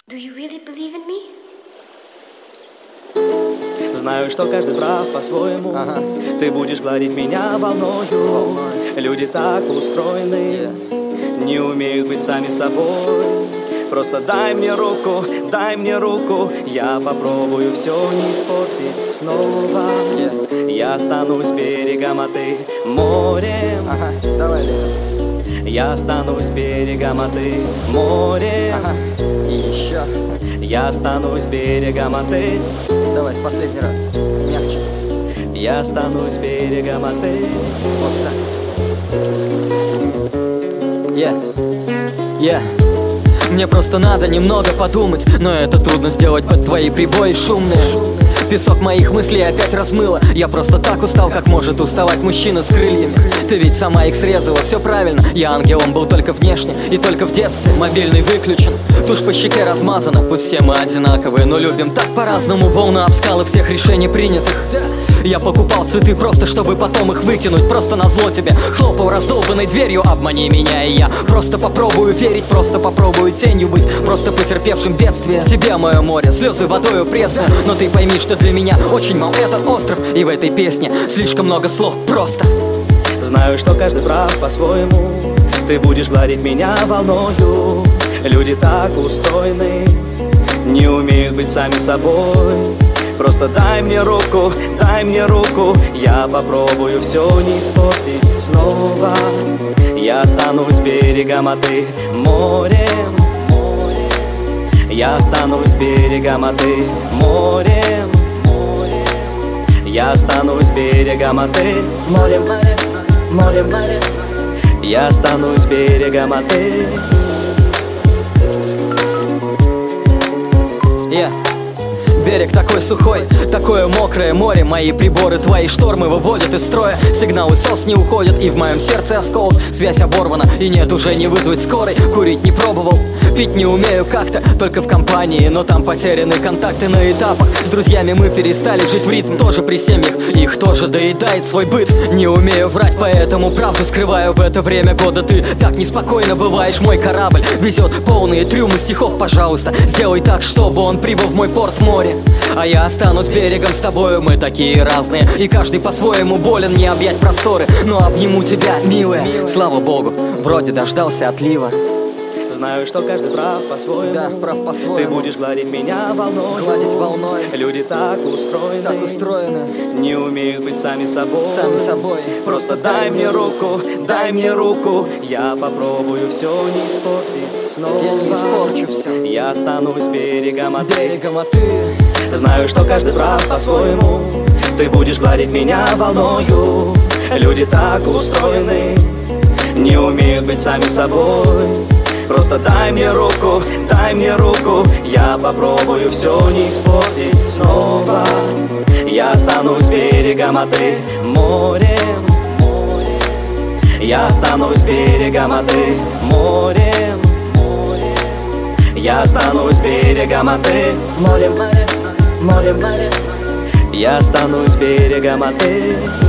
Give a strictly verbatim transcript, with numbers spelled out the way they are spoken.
Do you really believe in me? Знаю, что каждый прав по-своему. Ага. Ты будешь гладить меня волною. Волной. Люди так устроены, yeah. Не умеют быть сами собой. Просто дай мне руку, дай мне руку. Я попробую все не испортить снова, yeah. Я останусь берегом, а ты морем, ага. Давай, Лена. Я останусь берегом, а ты морем, ага. И еще. Я останусь берегом, а ты. Давай, в последний раз, мягче. Я останусь берегом, а ты. Вот так. Yeah. Yeah. Мне просто надо немного подумать, но это трудно сделать под твои прибои шумные. Песок моих мыслей опять размыло. Я просто так устал, как может уставать мужчина с крыльями. Ты ведь сама их срезала, все правильно. Я ангелом был только внешне и только в детстве. Мобильный выключен, тушь по щеке размазана. Пусть все мы одинаковые, но любим так по-разному. Волна об скалы всех решений принятых. Я покупал цветы просто, чтобы потом их выкинуть. Просто назло тебе хлопал раздолбанной дверью. Обмани меня, и я просто попробую верить. Просто попробую тенью быть, просто потерпевшим бедствие. В тебе мое море, слезы водою пресное. Но ты пойми, что для меня очень мал этот остров. И в этой песне слишком много слов просто. Знаю, что каждый прав по-своему. Ты будешь гладить меня волною. Люди так устроены, не умеют быть сами собой. Просто дай мне руку, дай мне руку. Я попробую все не испортить снова. Я останусь берегом, а ты морем. Я останусь берегом, а ты морем. Я останусь берегом, а ты морем, морем, морем, морем. Я останусь берегом, а ты. Yeah. Берег такой сухой, такое мокрое море. Мои приборы, твои штормы выводят из строя. Сигналы сос не уходят, и в моем сердце осколок. Связь оборвана, и нет уже не вызвать скорой. Курить не пробовал, пить не умею как-то, только в компании, но там потеряны контакты на этапах. С друзьями мы перестали жить в ритм, тоже при семьях. Их тоже доедает свой быт. Не умею врать, поэтому правду скрываю. В это время года ты так неспокойно бываешь. Мой корабль везет полные трюмы стихов. Пожалуйста, сделай так, чтобы он прибыл в мой порт море. А я останусь берегом с тобою. Мы такие разные, и каждый по-своему болен. Не объять просторы, но обниму тебя, милая. Слава богу, вроде дождался отлива. Знаю, что каждый прав по-своему. Да, прав по-своему. Ты будешь гладить меня волной. Гладить волной. Люди так устроены, так устроены, не умеют быть сами собой. Сами собой. Просто дай мне руку, дай мне руку. Я попробую все не испортить снова. Я не испорчу все. Я останусь берегом, а ты. Берегом, а ты. Знаю, что каждый прав по-своему. Ты будешь гладить меня волною. Люди так устроены, не умеют быть сами собой. Просто дай мне руку, дай мне руку. Я попробую все не испортить снова. Я останусь берегом, а ты морем. Я останусь берегом, а ты морем. Я останусь берегом, а ты морем, морем, морем, морем. Я останусь берегом, а ты.